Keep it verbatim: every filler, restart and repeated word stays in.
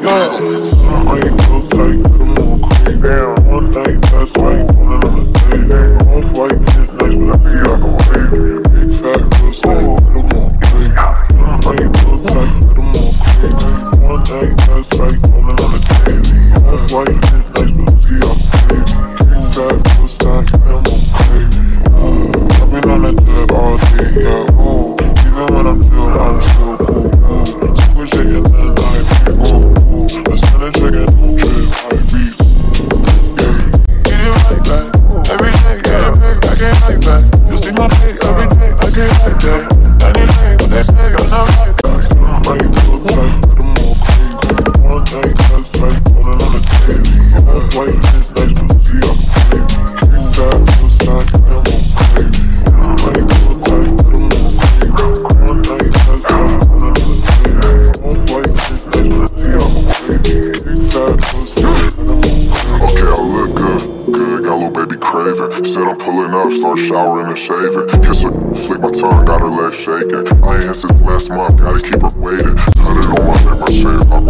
Some rain real tight, put them on creep. One night, that's right, pulling on the day. Off white, fit nice, but I feel like a wave. Big fat, real snack, put them on creep. Some rain real tight, put them on creep. One night, that's right, pulling on the day. Off white, fit nice, but I feel like a wave. Big fat, real snack, put them on creep. I've been on that dirt all day, yeah, ooh. Even when I'm still, I'm still cool, ooh. Super shaking that night, ooh, ooh. Let's spin a chicken, ooh, trip, high beat, yeah. Get it like that, every day, yeah, babe, I can't like that. You see my face every day, I can't like that. Anything, when they say I'm not like that. Some rain real tight, put them all creep. One night, that's right, pulling on the daily. Off white, it's nice, but see I'm crazy. Big fat, real snack, put them on crazy. Rain real tight, put them on creep. One night, that's right, pulling on the daily. Off white, it's nice, but see I'm crazy. Big fat, real snack, put them on crazy. Okay, I look good, good, got a little baby craving. Said I'm pulling up, start showering and shaving. Kiss her, flick my tongue, got her legs shaking. I ain't had since last month, gotta keep her waiting. Put it on my neck, my shit,